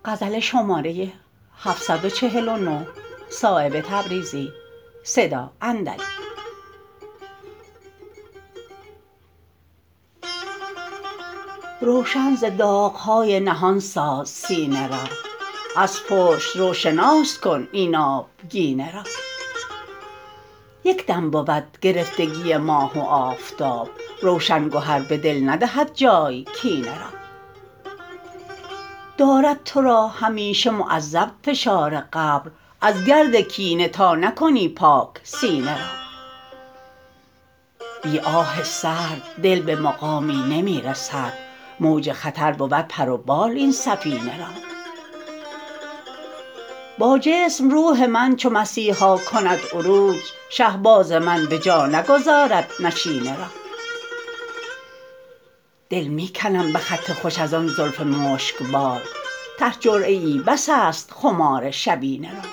روشن ز داغ های نهان ساز سینه را از پشت روشناس کن این آبگینه را یک دم بود گرفتگی ماه و آفتاب روشن گهر به دل ندهد جای کینه را دارد ترا همیشه معذب فشار قبر از گرد کینه تا نکنی پاک سینه را بی آه سرد دل به مقامی نمی رسد موج خطر بود پر و بال این سفینه را با جسم روح من چو مسیحا کند عروج شهباز من به جا نگذارد نشینه را دل می کنم به خط خوش ازان زلف مشکبار ته جرعه ای بس است خمار شبینه را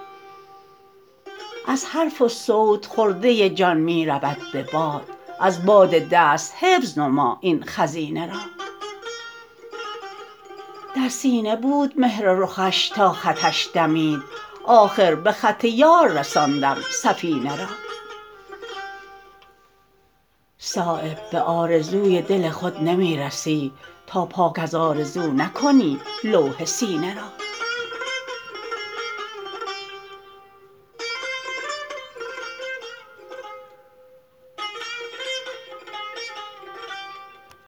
از حرف و صوت خرده جان می رود به باد از باد دست حفظ نما این خزینه را در سینه بود مهر رخش تا خطش دمید آخر به خط یار رساندم سفینه را صایب به آرزوی دل خود نمی رسی تا پاک از آرزو نکنی لوح سینه را